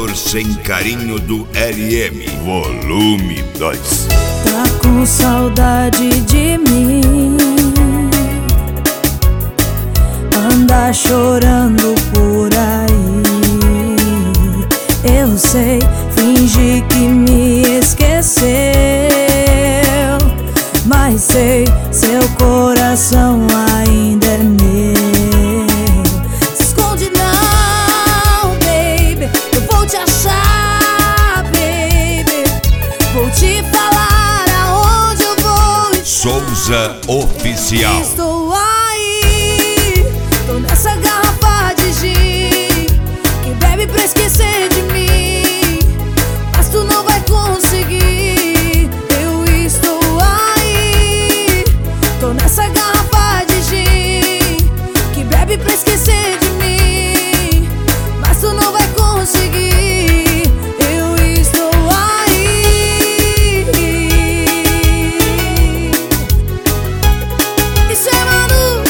Amor Sem Carinho do LM, volume 2. Tá com saudade de mim, anda chorando por aí. Eu sei, finge que me esqueceu, mas sei, seu coração ainda é meu. Se esconde não, baby, eu vou te achar, baby. Vou te falar aonde eu vou. Souza Oficial. Estou aí, tô nessa garrafa de gin que bebe pra esquecer de mim, mas tu não vai conseguir. Eu estou aí, tô nessa garrafa de gin que bebe pra esquecer de mim, mas tu não vai conseguir. Eu estou aí. Isso é Manu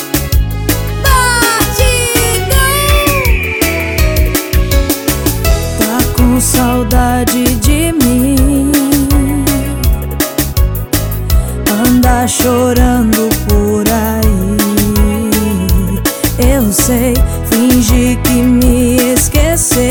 Batidão. Tá com saudade de mim, anda chorando por aí. Eu sei, finge que me esqueceu,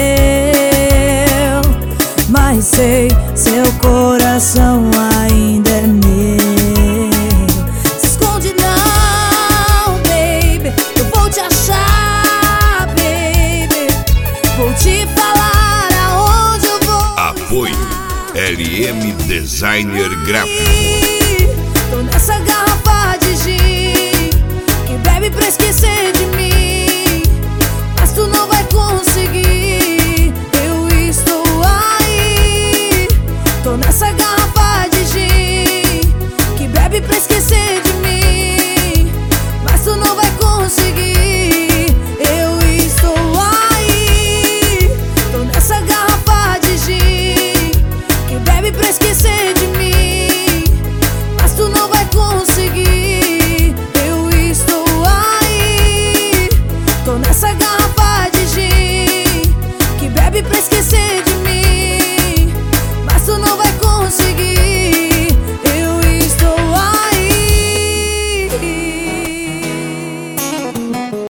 mas sei, seu coração ainda é meu. Se esconde não, baby, eu vou te achar, baby. Vou te falar aonde eu vou. Apoio LM Designer Gráfico. Tô nessa garrafa de gin que bebe pra esquecer de mim, mas tu não vai conseguir. Eu estou aí, tô nessa garrafa de gin que bebe pra esquecer de